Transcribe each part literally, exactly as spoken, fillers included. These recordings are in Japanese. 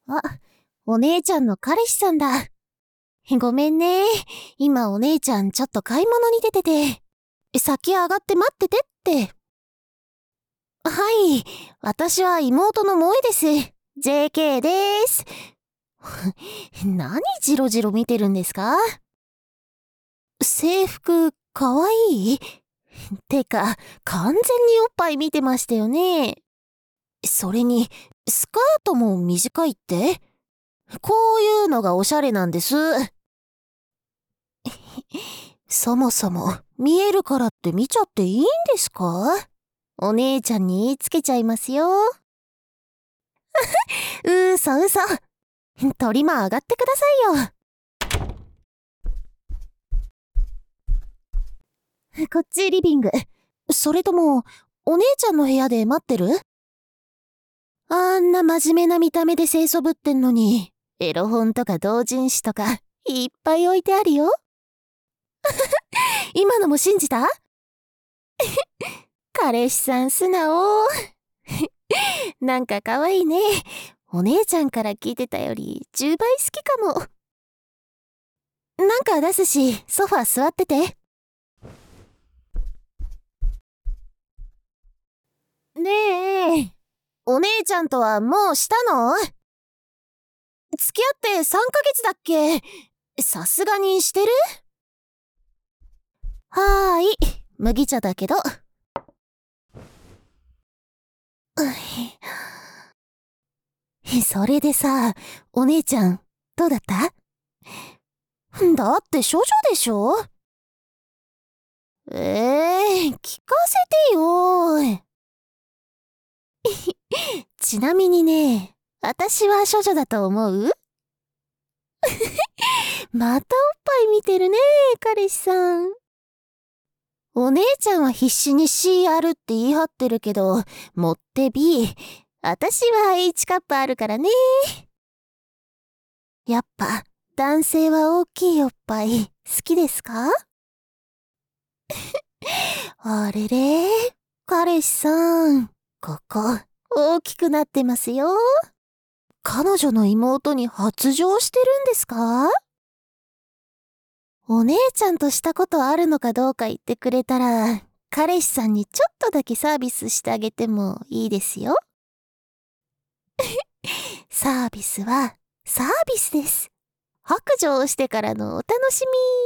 あ、お姉ちゃんの彼氏さんだ。ごめんね。今お姉ちゃんちょっと買い物に出てて。先上がって待っててって。はい。私は妹の萌えです。ジェーケー です。何ジロジロ見てるんですか？制服、かわいい？てか、完全におっぱい見てましたよね。それに、スカートも短いって？こういうのがおしゃれなんです。そもそも、見えるからって見ちゃっていいんですか？お姉ちゃんに言いつけちゃいますよ。うそうそ。鳥も上がってくださいよ。こっちリビング。それとも、お姉ちゃんの部屋で待ってる？あんな真面目な見た目で清楚ぶってんのに、エロ本とか同人誌とか、いっぱい置いてあるよ。今のも信じた？彼氏さん素直。なんか可愛いね。お姉ちゃんから聞いてたよりじゅうばい好きかも。なんか出すし、ソファ座ってて。ねえ、お姉ちゃんとはもうしたの？付き合ってさんかげつだっけ？さすがにしてる？はーい、麦茶だけど。それでさ、お姉ちゃん、どうだった？だって処女でしょ？ええー、聞かせてよ。ちなみにね、私は処女だと思う？またおっぱい見てるね、彼氏さん。お姉ちゃんは必死に シーアール って言い張ってるけど、持って ビー。私は エイチ カップあるからね。やっぱ、男性は大きいおっぱい、好きですか？あれれ、彼氏さん、ここ、大きくなってますよ。彼女の妹に発情してるんですか？お姉ちゃんとしたことあるのかどうか言ってくれたら、彼氏さんにちょっとだけサービスしてあげてもいいですよ。サービスは、サービスです。白状をしてからのお楽し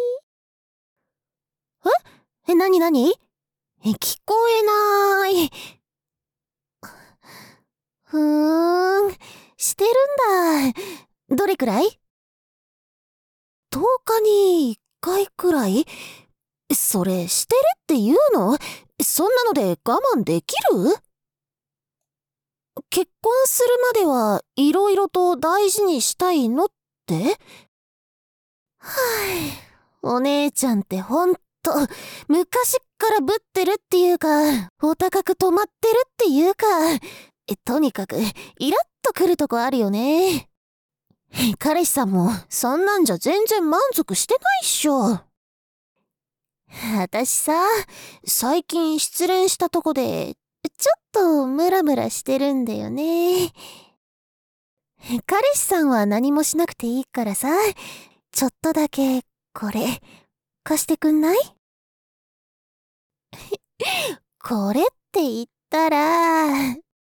み。ええ、なになに？え、聞こえなーい。ふーん、してるんだ。どれくらい？とおかにいっかいくらい？それ、してるって言うの？そんなので我慢できる？結婚するまではいろいろと大事にしたいのって？はぁ、お姉ちゃんってほんと、昔っからぶってるっていうか、お高く止まってるっていうか、えとにかく、イラッとくるとこあるよね。彼氏さんも、そんなんじゃ全然満足してないっしょ。私さ、最近失恋したとこで、ちょっとムラムラしてるんだよね。彼氏さんは何もしなくていいからさ、ちょっとだけ、これ、貸してくんない？これって言ったら、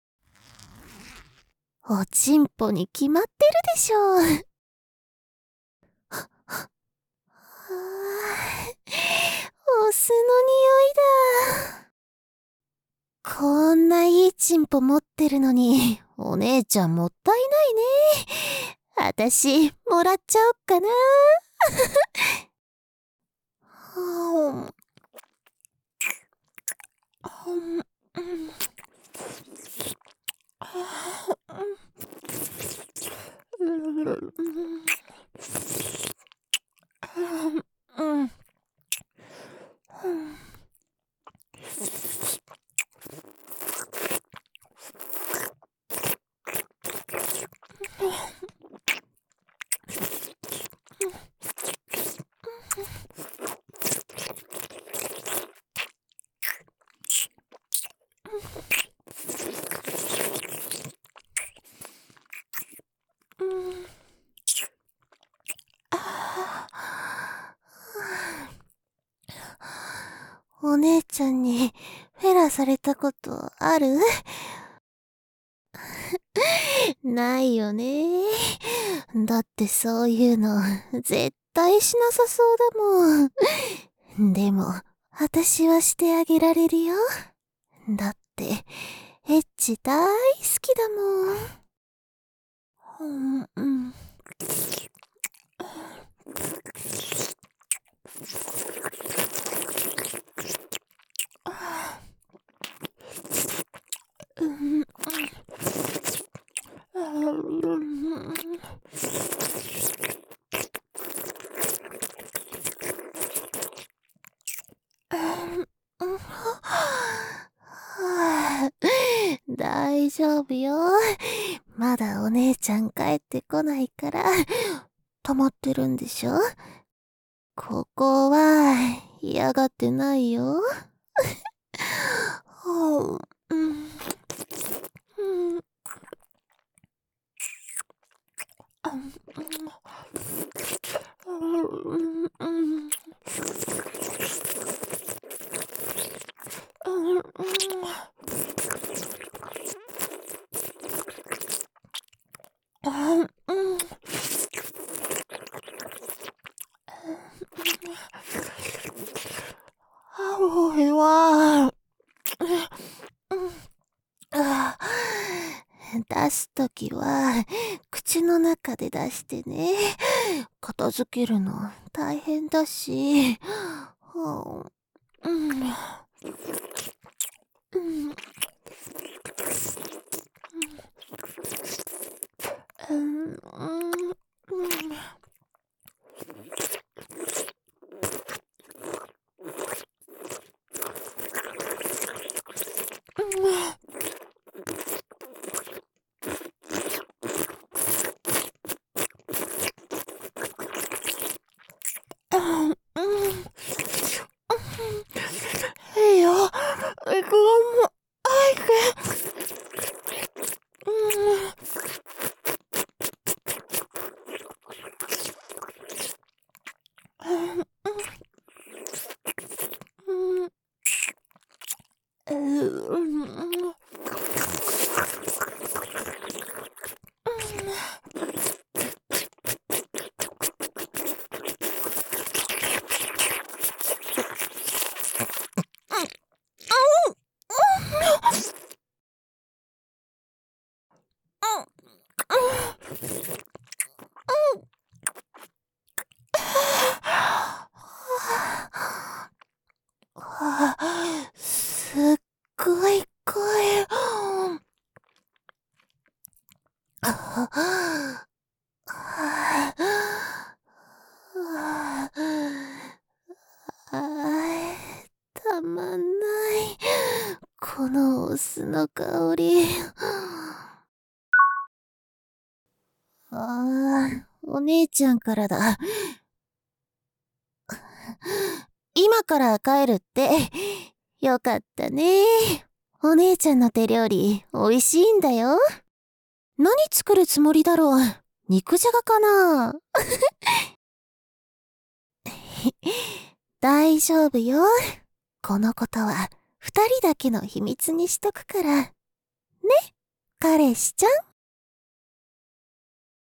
おちんぽに決まってるでしょ。はぁ、お酢の匂いだ。こんないいチンポ持ってるのに、お姉ちゃんもったいないね。あたし、もらっちゃおっかな。はぁ、うん、うん。 お姉ちゃんにフェラされたことある？ないよね。だってそういうの絶対しなさそうだもん。でも、私はしてあげられるよ。だって、エッチ大好きだもん。うん、うん。うん、大丈夫よ。まだお姉ちゃん帰ってこないから、溜まってるんでしょ？ここは嫌がってないよ。うんうん俺は、出すときは、口の中で出してね。片付けるの大変だし。うん。うん。うん。いいよ。行くよ。早く。すっごい声。たまんない。このお酢の香り。ああ、お姉ちゃんからだ。今から帰るって。よかったね。お姉ちゃんの手料理、美味しいんだよ。何作るつもりだろう。肉じゃがかな？大丈夫よ。このことは二人だけの秘密にしとくから。ね、彼氏ちゃん。